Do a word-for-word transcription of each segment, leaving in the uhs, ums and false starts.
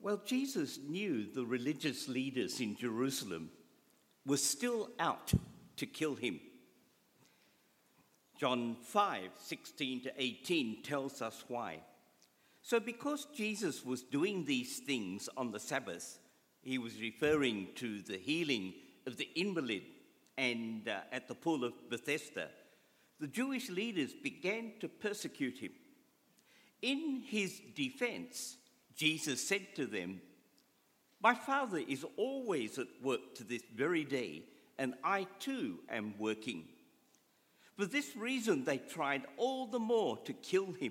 Well, Jesus knew the religious leaders in Jerusalem were still out to kill him. John five, sixteen to eighteen tells us why. So because Jesus was doing these things on the Sabbath, he was referring to the healing of the invalid and uh, at the pool of Bethesda, the Jewish leaders began to persecute him. In his defense, Jesus said to them, "My Father is always at work to this very day, and I too am working." For this reason, they tried all the more to kill him,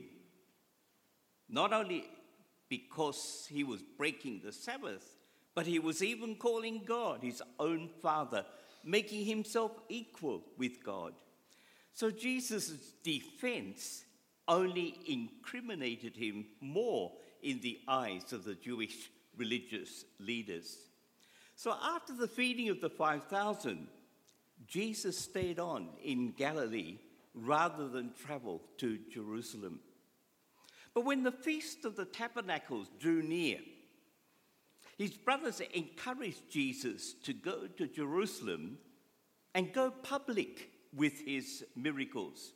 not only because he was breaking the Sabbath, but he was even calling God his own Father, making himself equal with God. So Jesus' defense only incriminated him more in the eyes of the Jewish religious leaders. So after the feeding of the five thousand, Jesus stayed on in Galilee rather than travel to Jerusalem. But when the Feast of the Tabernacles drew near, his brothers encouraged Jesus to go to Jerusalem and go public with his miracles.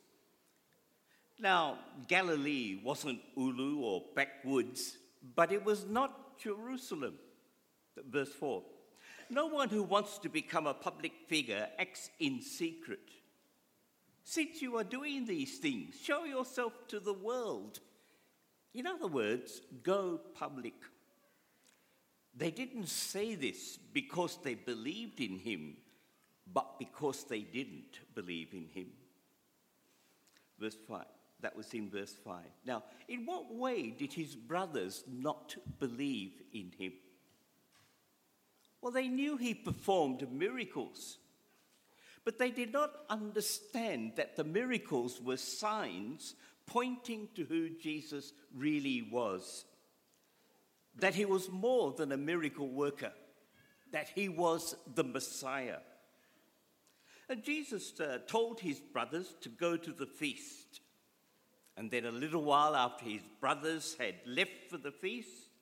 Now, Galilee wasn't Ulu or backwoods, but it was not Jerusalem. Verse four. No one who wants to become a public figure acts in secret. Since you are doing these things, show yourself to the world. In other words, go public. They didn't say this because they believed in him, but because they didn't believe in him. Verse five. That was in verse five. Now, in what way did his brothers not believe in him? Well, they knew he performed miracles, but they did not understand that the miracles were signs pointing to who Jesus really was. That he was more than a miracle worker, that he was the Messiah. And Jesus uh, told his brothers to go to the feast. And then a little while after his brothers had left for the feast,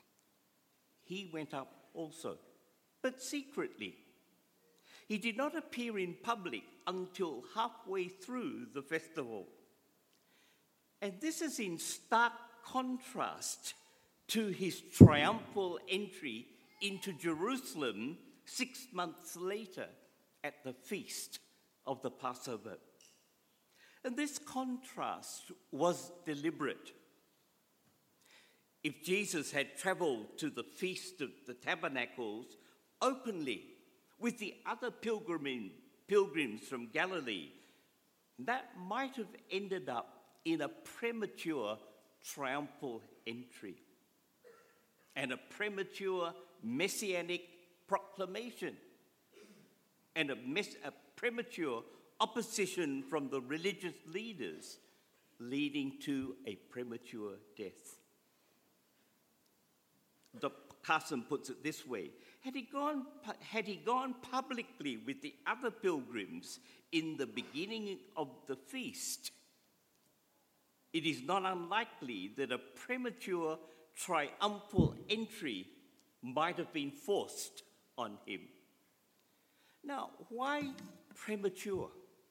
he went up also, but secretly. He did not appear in public until halfway through the festival. And this is in stark contrast to his triumphal entry into Jerusalem six months later at the feast of the Passover. And this contrast was deliberate. If Jesus had traveled to the Feast of the Tabernacles openly with the other pilgrim, pilgrims from Galilee, that might have ended up in a premature triumphal entry and a premature messianic proclamation and a, mes- a premature opposition from the religious leaders, leading to a premature death. Doctor Carson puts it this way: had he gone, had he gone publicly with the other pilgrims in the beginning of the feast, it is not unlikely that a premature triumphal entry might have been forced on him. Now, why premature?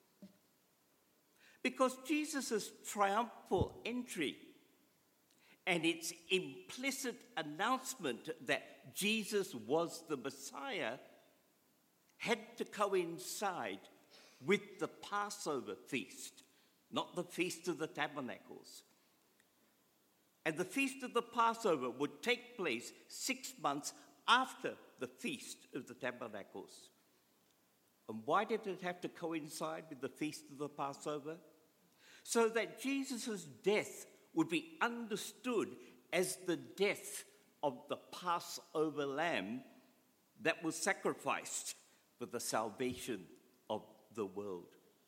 Because Jesus' triumphal entry and its implicit announcement that Jesus was the Messiah had to coincide with the Passover feast, not the Feast of the Tabernacles. And the Feast of the Passover would take place six months after the Feast of the Tabernacles. And why did it have to coincide with the Feast of the Passover? So that Jesus' death would be understood as the death of the Passover lamb that was sacrificed for the salvation of the world.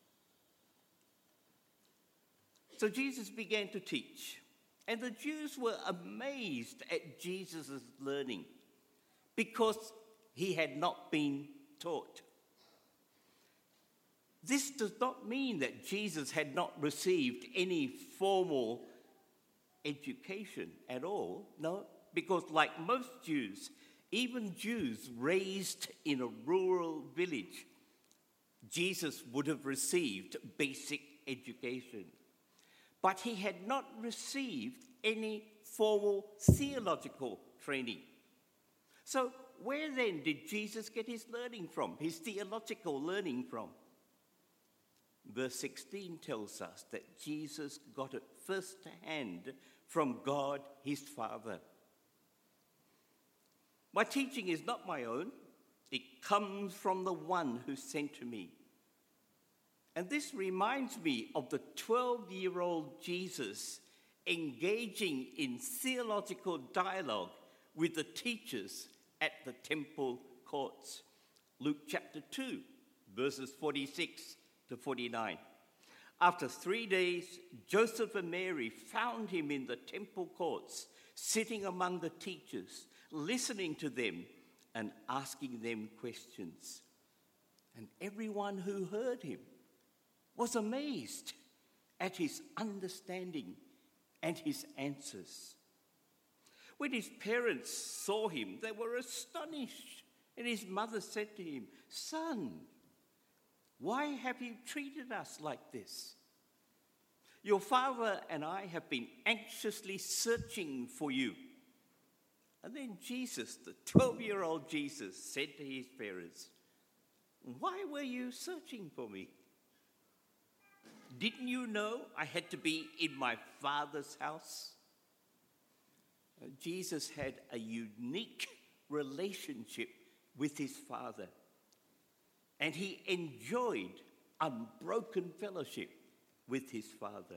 So Jesus began to teach, and the Jews were amazed at Jesus' learning because he had not been taught. This does not mean that Jesus had not received any formal education at all. No, because like most Jews, even Jews raised in a rural village, Jesus would have received basic education. But he had not received any formal theological training. So where then did Jesus get his learning from, his theological learning from? Verse sixteen tells us that Jesus got it firsthand from God his Father. My teaching is not my own. It comes from the one who sent me. And this reminds me of the twelve-year-old Jesus engaging in theological dialogue with the teachers at the temple courts. Luke chapter two, verses forty-six to forty-nine. After three days, Joseph and Mary found him in the temple courts, sitting among the teachers, listening to them and asking them questions. And everyone who heard him was amazed at his understanding and his answers. When his parents saw him, they were astonished. And his mother said to him, "Son, why have you treated us like this? Your father and I have been anxiously searching for you." And then Jesus, the twelve-year-old Jesus, said to his parents, "Why were you searching for me? Didn't you know I had to be in my Father's house?" Jesus had a unique relationship with his Father, and he enjoyed unbroken fellowship with his Father.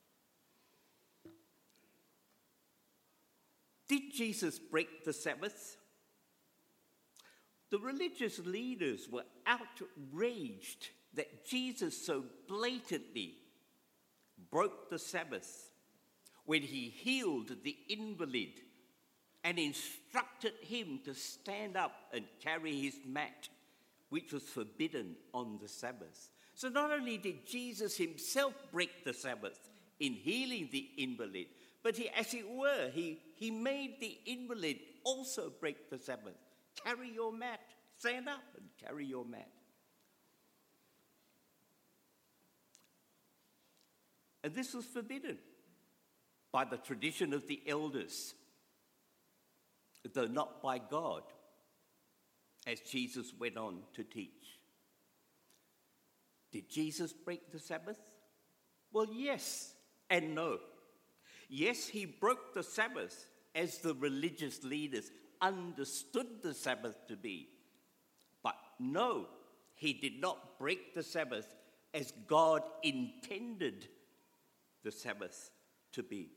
Did Jesus break the Sabbath? The religious leaders were outraged that Jesus so blatantly broke the Sabbath when he healed the invalid and instructed him to stand up and carry his mat, which was forbidden on the Sabbath. So not only did Jesus himself break the Sabbath in healing the invalid, but he, as it were, he, he made the invalid also break the Sabbath. Carry your mat. Stand up and carry your mat. And this was forbidden by the tradition of the elders, though not by God, as Jesus went on to teach. Did Jesus break the Sabbath? Well, yes and no. Yes, he broke the Sabbath as the religious leaders understood the Sabbath to be. But no, he did not break the Sabbath as God intended the Sabbath to be.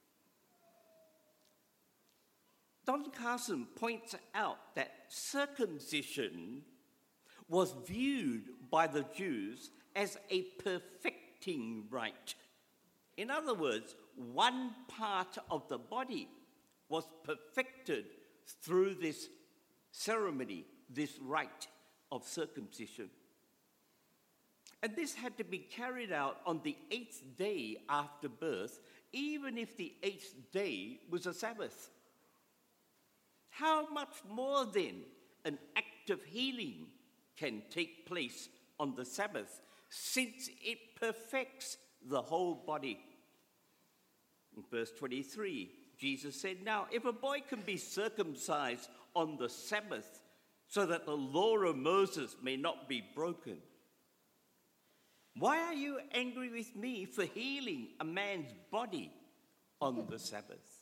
Don Carson points out that circumcision was viewed by the Jews as a perfecting rite. In other words, one part of the body was perfected through this ceremony, this rite of circumcision. And this had to be carried out on the eighth day after birth, even if the eighth day was a Sabbath. How much more then an act of healing can take place on the Sabbath, since it perfects the whole body? In verse twenty-three, Jesus said, "Now, if a boy can be circumcised on the Sabbath so that the law of Moses may not be broken, why are you angry with me for healing a man's body on the Sabbath?"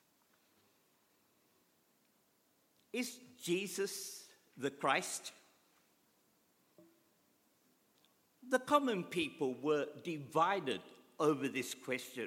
Is Jesus the Christ? The common people were divided over this question.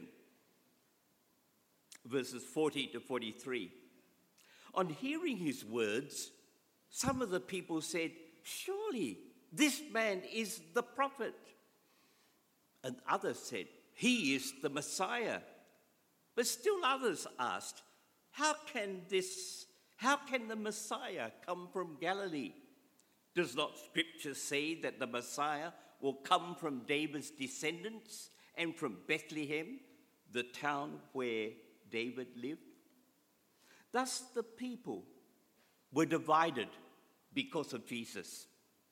Verses forty to forty-three. On hearing his words, some of the people said, "Surely this man is the prophet." And others said, "He is the Messiah." But still others asked, How can this, how can the Messiah come from Galilee? Does not Scripture say that the Messiah will come from David's descendants and from Bethlehem, the town where David lived? Thus the people were divided because of Jesus.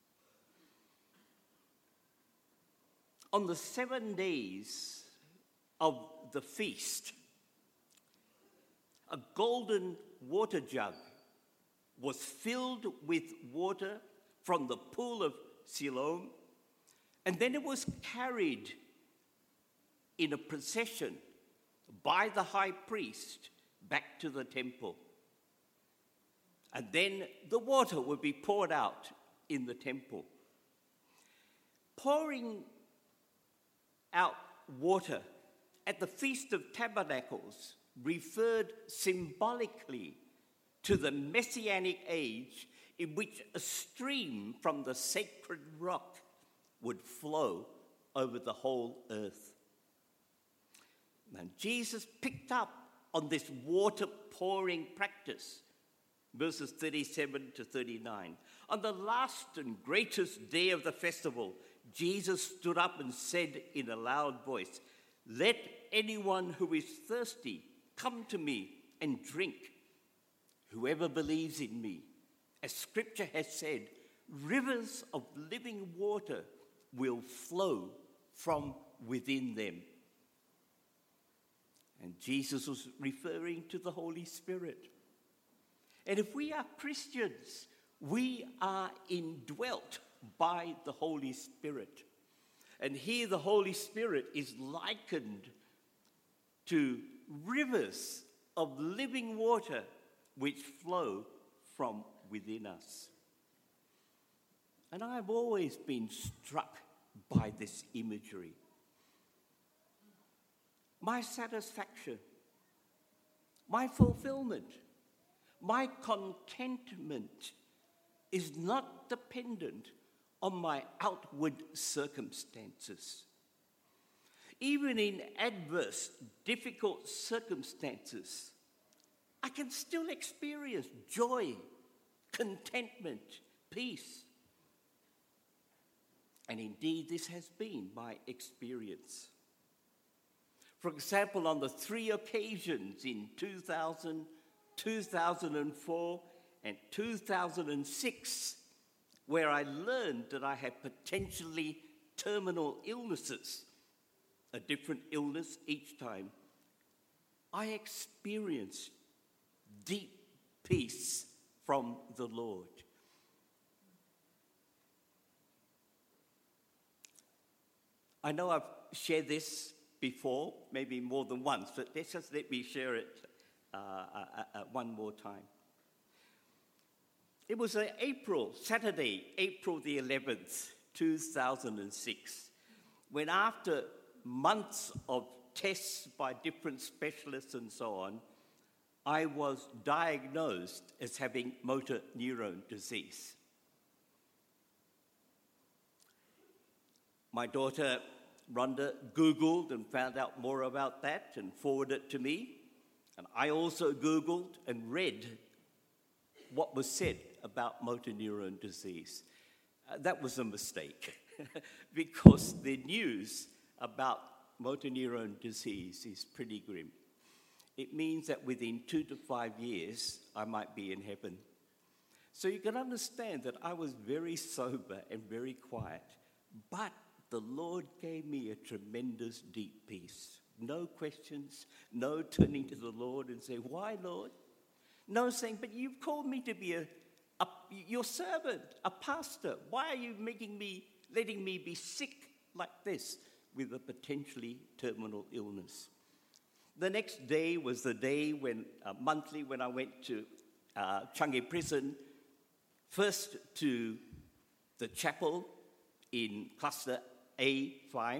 On the seven days of the feast, a golden water jug was filled with water from the pool of Siloam, and then it was carried in a procession by the high priest back to the temple. And then the water would be poured out in the temple. Pouring out water at the Feast of Tabernacles referred symbolically to the Messianic age in which a stream from the sacred rock would flow over the whole earth. And Jesus picked up on this water pouring practice, verses thirty-seven to thirty-nine. On the last and greatest day of the festival, Jesus stood up and said in a loud voice, "Let anyone who is thirsty come to me and drink. Whoever believes in me, as Scripture has said, rivers of living water will flow from within them." And Jesus was referring to the Holy Spirit. And if we are Christians, we are indwelt by the Holy Spirit. And here the Holy Spirit is likened to rivers of living water which flow from within us. And I've always been struck by this imagery. My satisfaction, my fulfillment, my contentment is not dependent on my outward circumstances. Even in adverse, difficult circumstances, I can still experience joy, contentment, peace. And indeed, this has been my experience. For example, on the three occasions in two thousand, two thousand four, and two thousand six, where I learned that I had potentially terminal illnesses, a different illness each time, I experienced deep peace from the Lord. I know I've shared this before, maybe more than once, but let's just let me share it uh, uh, uh, one more time. It was uh, April, Saturday, April the eleventh, two thousand six, when after months of tests by different specialists and so on, I was diagnosed as having motor neuron disease. My daughter, Rhonda, Googled and found out more about that and forwarded it to me. And I also Googled and read what was said about motor neuron disease. Uh, that was a mistake because the news about motor neuron disease is pretty grim. It means that within two to five years, I might be in heaven. So you can understand that I was very sober and very quiet, but the Lord gave me a tremendous deep peace. No questions, no turning to the Lord and say, "Why, Lord?" No saying, "But you've called me to be a, a your servant, a pastor. Why are you making me, letting me be sick like this with a potentially terminal illness?" The next day was the day when, uh, monthly, when I went to uh, Changi Prison, first to the chapel in cluster A five.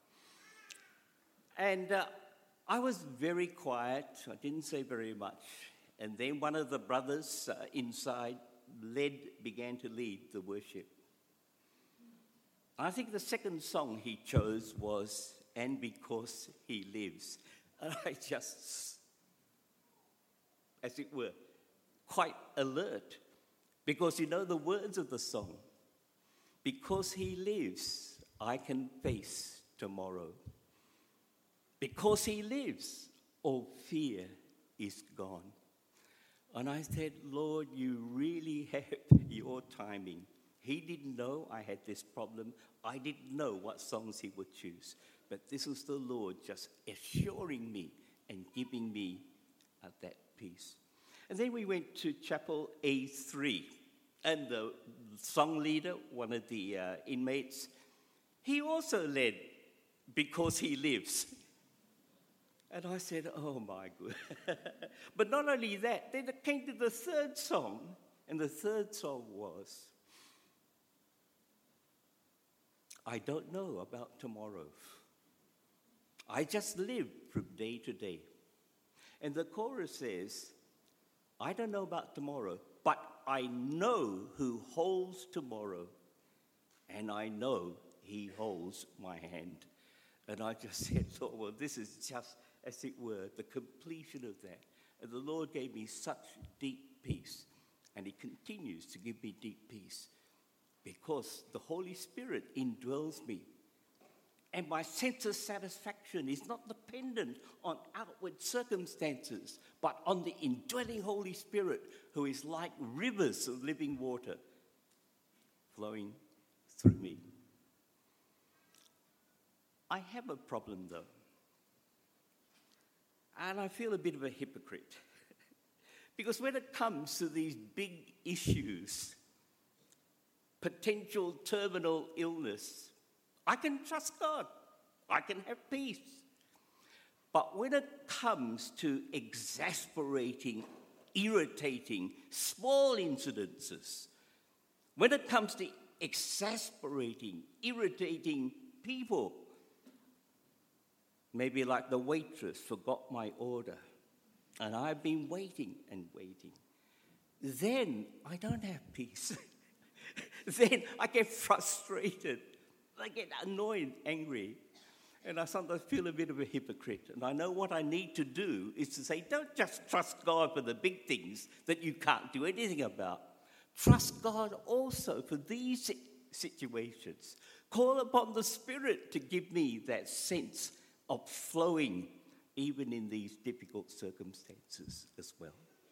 And uh, I was very quiet. I didn't say very much. And then one of the brothers uh, inside led, began to lead the worship. I think the second song he chose was "And Because He Lives." And I just, as it were, quite alert. Because you know the words of the song. Because He lives, I can face tomorrow. Because He lives, all fear is gone. And I said, Lord, you really have your timing. He didn't know I had this problem. I didn't know what songs he would choose. But this was the Lord just assuring me and giving me uh, that peace. And then we went to Chapel A three. And the song leader, one of the uh, inmates, he also led Because He Lives. And I said, oh my God. But not only that, then it came to the third song. And the third song was, I don't know about tomorrow. I just live from day to day. And the chorus says, I don't know about tomorrow, but I know who holds tomorrow, and I know He holds my hand. And I just said, Lord, well, this is just, as it were, the completion of that. And the Lord gave me such deep peace, and He continues to give me deep peace because the Holy Spirit indwells me. And my sense of satisfaction is not dependent on outward circumstances, but on the indwelling Holy Spirit, who is like rivers of living water flowing through me. I have a problem, though, and I feel a bit of a hypocrite. Because when it comes to these big issues, potential terminal illness, I can trust God. I can have peace. But when it comes to exasperating, irritating, small incidences, when it comes to exasperating, irritating people, maybe like the waitress forgot my order, and I've been waiting and waiting, then I don't have peace. Then I get frustrated. I get annoyed, angry, and I sometimes feel a bit of a hypocrite. And I know what I need to do is to say, don't just trust God for the big things that you can't do anything about. Trust God also for these situations. Call upon the Spirit to give me that sense of flowing, even in these difficult circumstances as well.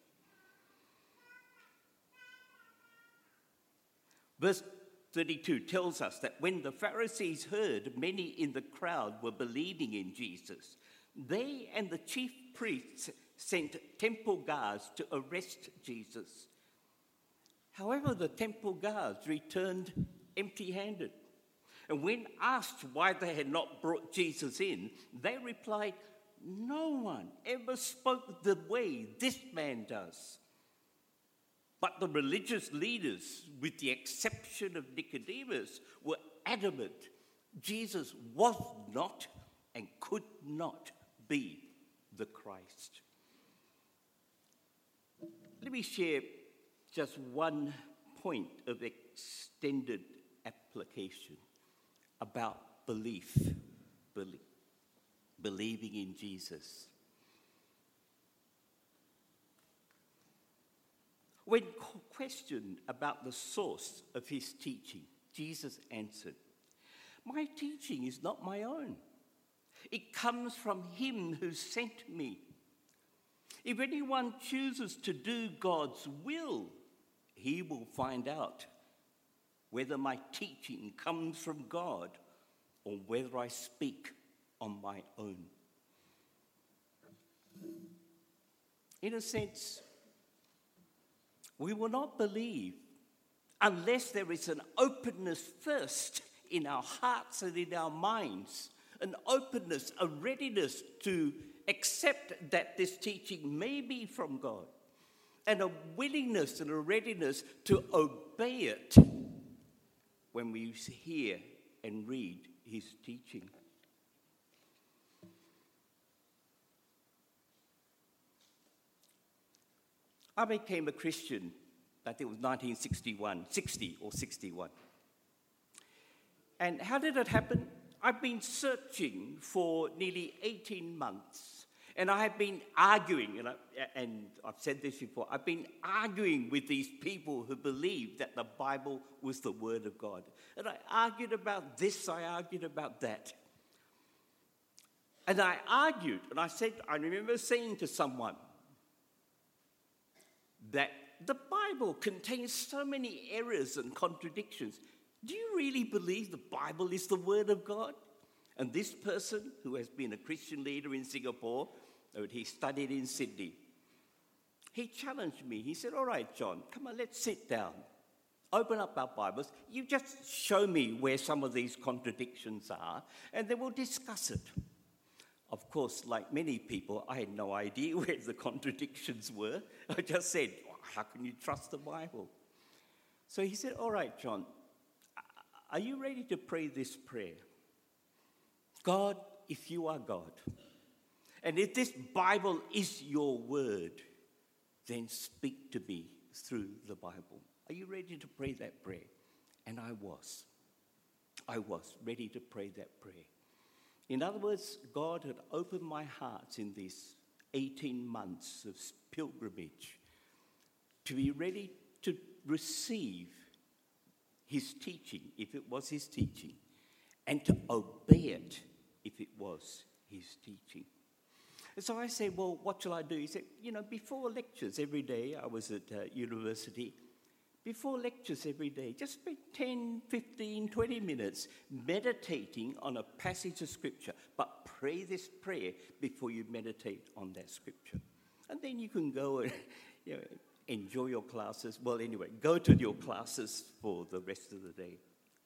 Verse thirty-two tells us that when the Pharisees heard many in the crowd were believing in Jesus, they and the chief priests sent temple guards to arrest Jesus. However, the temple guards returned empty-handed. And when asked why they had not brought Jesus in, they replied, no one ever spoke the way this man does. But the religious leaders, with the exception of Nicodemus, were adamant Jesus was not and could not be the Christ. Let me share just one point of extended application about belief, belie- believing in Jesus. When questioned about the source of his teaching, Jesus answered, my teaching is not my own. It comes from him who sent me. If anyone chooses to do God's will, he will find out whether my teaching comes from God or whether I speak on my own. In a sense, we will not believe unless there is an openness first in our hearts and in our minds, an openness, a readiness to accept that this teaching may be from God, and a willingness and a readiness to obey it when we hear and read his teaching. I became a Christian, I think it was nineteen sixty-one, sixty or sixty-one. And how did it happen? I've been searching for nearly eighteen months, and I have been arguing, and, I, and I've said this before, I've been arguing with these people who believed that the Bible was the Word of God. And I argued about this, I argued about that. And I argued, and I said, I remember saying to someone, that the Bible contains so many errors and contradictions. Do you really believe the Bible is the Word of God? And this person, who has been a Christian leader in Singapore, he studied in Sydney, he challenged me. He said, all right, John, come on, let's sit down. Open up our Bibles. You just show me where some of these contradictions are, and then we'll discuss it. Of course, like many people, I had no idea where the contradictions were. I just said, how can you trust the Bible? So he said, all right, John, are you ready to pray this prayer? God, if you are God, and if this Bible is your word, then speak to me through the Bible. Are you ready to pray that prayer? And I was. I was ready to pray that prayer. In other words, God had opened my heart in these eighteen months of pilgrimage to be ready to receive his teaching, if it was his teaching, and to obey it, if it was his teaching. And so I said, well, what shall I do? He said, you know, before lectures every day, I was at uh, university, before lectures every day, just spend ten, fifteen, twenty minutes meditating on a passage of Scripture, but pray this prayer before you meditate on that Scripture. And then you can go and you know, enjoy your classes. Well, anyway, go to your classes for the rest of the day.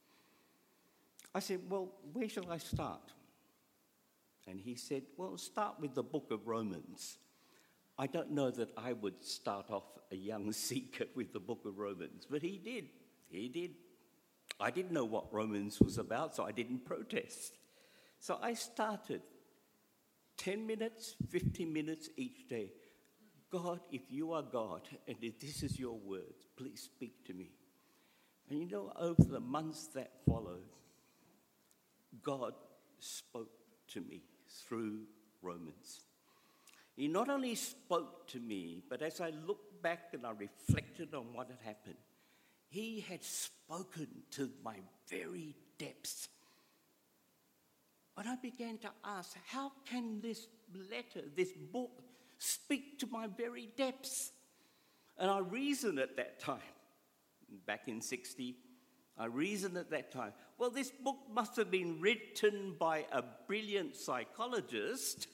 I said, well, where shall I start? And he said, well, start with the book of Romans. I don't know that I would start off a young seeker with the book of Romans, but he did. He did. I didn't know what Romans was about, so I didn't protest. So I started ten minutes, fifteen minutes each day. God, if you are God, and if this is your word, please speak to me. And you know, over the months that followed, God spoke to me through Romans. He not only spoke to me, but as I looked back and I reflected on what had happened, he had spoken to my very depths. And I began to ask, how can this letter, this book, speak to my very depths? And I reasoned at that time, back in sixty, I reasoned at that time, well, this book must have been written by a brilliant psychologist,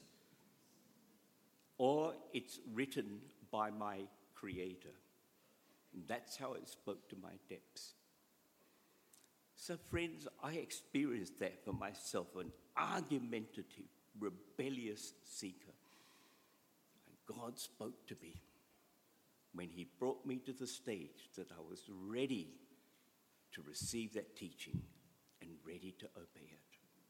or it's written by my Creator. And that's how it spoke to my depths. So, friends, I experienced that for myself, an argumentative, rebellious seeker. And God spoke to me when he brought me to the stage that I was ready to receive that teaching and ready to obey it.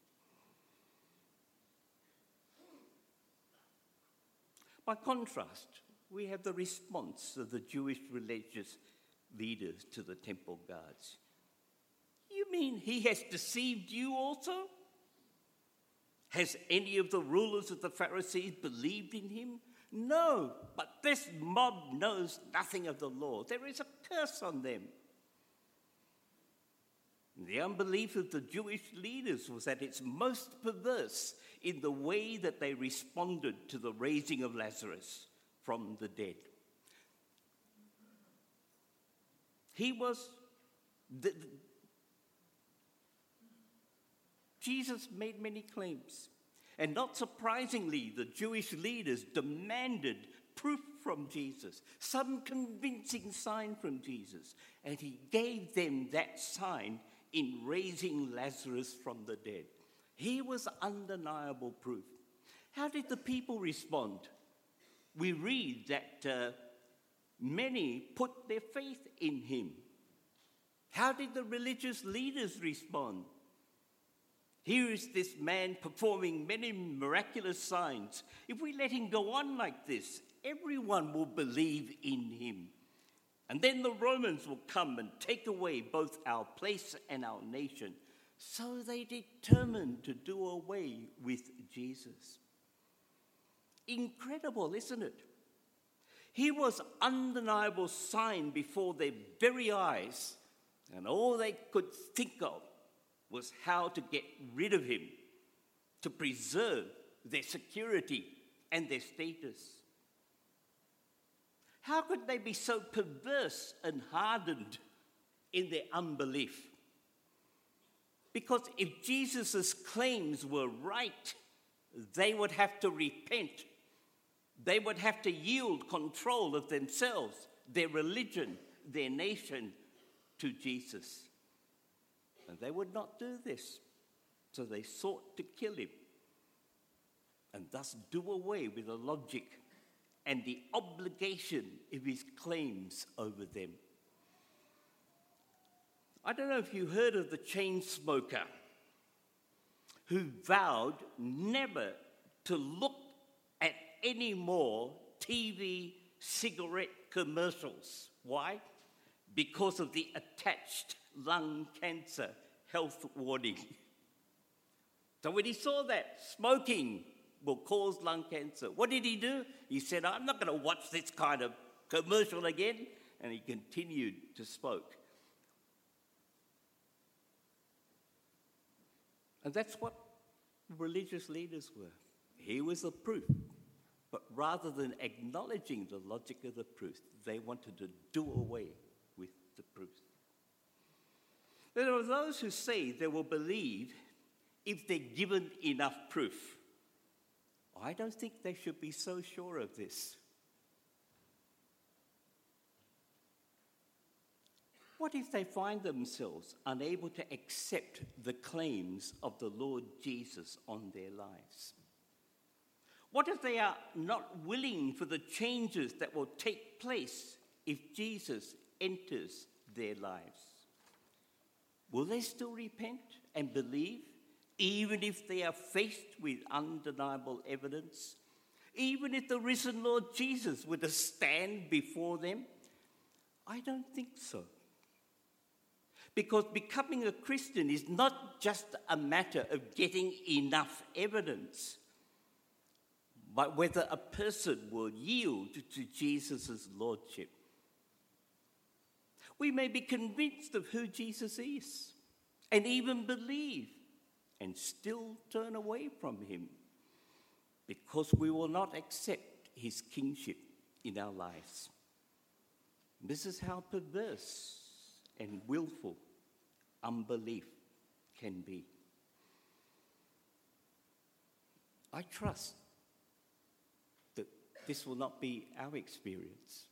By contrast, we have the response of the Jewish religious leaders to the temple guards. You mean he has deceived you also? Has any of the rulers of the Pharisees believed in him? No, but this mob knows nothing of the law. There is a curse on them. The unbelief of the Jewish leaders was at its most perverse in the way that they responded to the raising of Lazarus from the dead. He was... The, the, Jesus made many claims. And not surprisingly, the Jewish leaders demanded proof from Jesus, some convincing sign from Jesus. And he gave them that sign in raising Lazarus from the dead. He was undeniable proof. How did the people respond? We read that uh, many put their faith in him. How did the religious leaders respond? Here is this man performing many miraculous signs. If we let him go on like this, everyone will believe in him. And then the Romans will come and take away both our place and our nation. So they determined to do away with Jesus. Incredible, isn't it? He was undeniable sign before their very eyes, and all they could think of was how to get rid of him, to preserve their security and their status. How could they be so perverse and hardened in their unbelief? Because if Jesus' claims were right, they would have to repent. They would have to yield control of themselves, their religion, their nation to Jesus. And they would not do this. So they sought to kill him and thus do away with the logic and the obligation of his claims over them. I don't know if you heard of the chain smoker who vowed never to look at any more T V cigarette commercials. Why? Because of the attached lung cancer health warning. So when he saw that smoking will cause lung cancer, what did he do? He said, I'm not going to watch this kind of commercial again. And he continued to smoke. And that's what religious leaders were. He was the proof. But rather than acknowledging the logic of the proof, they wanted to do away with the proof. There are those who say they will believe if they're given enough proof. I don't think they should be so sure of this. What if they find themselves unable to accept the claims of the Lord Jesus on their lives? What if they are not willing for the changes that will take place if Jesus enters their lives? Will they still repent and believe, even if they are faced with undeniable evidence? Even if the risen Lord Jesus were to stand before them? I don't think so. Because becoming a Christian is not just a matter of getting enough evidence, but whether a person will yield to Jesus' lordship. We may be convinced of who Jesus is and even believe and still turn away from him because we will not accept his kingship in our lives. This is how perverse and willful unbelief can be. I trust that this will not be our experience.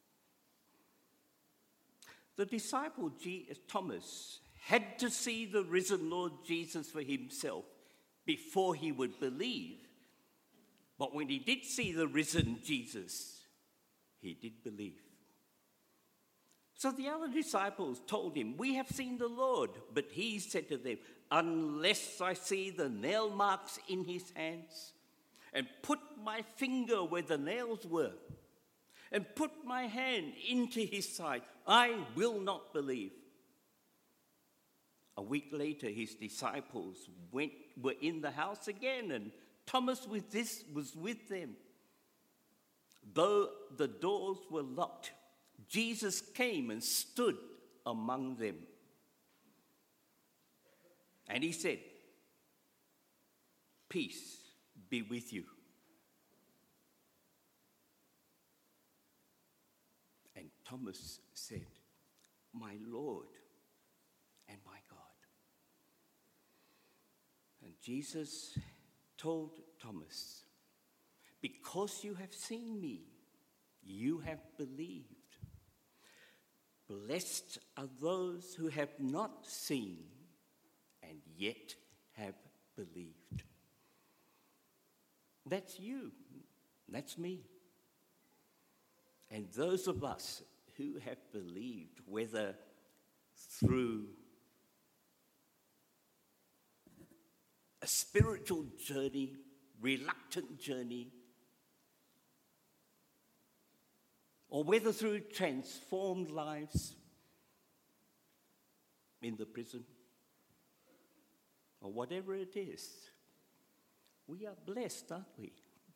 The disciple G- Thomas had to see the risen Lord Jesus for himself before he would believe. But when he did see the risen Jesus, he did believe. So the other disciples told him, we have seen the Lord. But he said to them, unless I see the nail marks in his hands, and put my finger where the nails were, and put my hand into his side, I will not believe. A week later, his disciples went, were in the house again, and Thomas with this was with them. Though the doors were locked, Jesus came and stood among them. And he said, peace be with you. And Thomas said, my Lord and my God. And Jesus told Thomas, because you have seen me, you have believed. Blessed are those who have not seen and yet have believed. That's you. That's me. And those of us who have believed, whether through a spiritual journey, reluctant journey, or whether through transformed lives in the prison, or whatever it is, we are blessed, aren't we?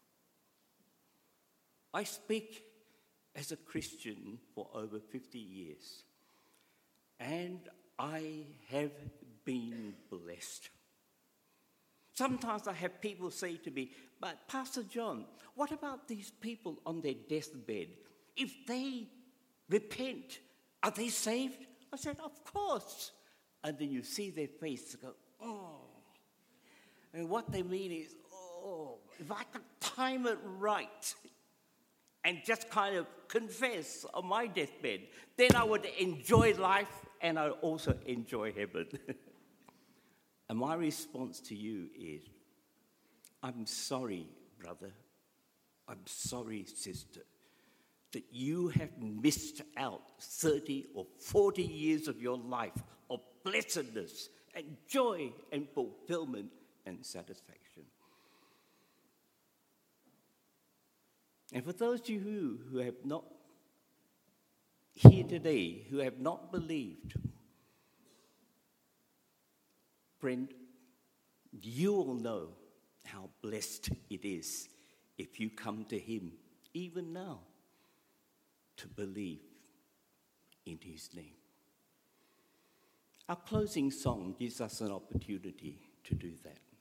I speak as a Christian for over fifty years, and I have been blessed. Sometimes I have people say to me, but Pastor John, what about these people on their deathbed if they repent, are they saved? I said, of course. And then you see their face go, oh. And what they mean is, oh, if I could time it right and just kind of confess on my deathbed, then I would enjoy life and I'd also enjoy heaven. And my response to you is, I'm sorry, brother. I'm sorry, sister, that you have missed out thirty or forty years of your life of blessedness and joy and fulfillment and satisfaction. And for those of you who, who have not here today, who have not believed, friend, you will know how blessed it is if you come to him, even now, to believe in his name. Our closing song gives us an opportunity to do that.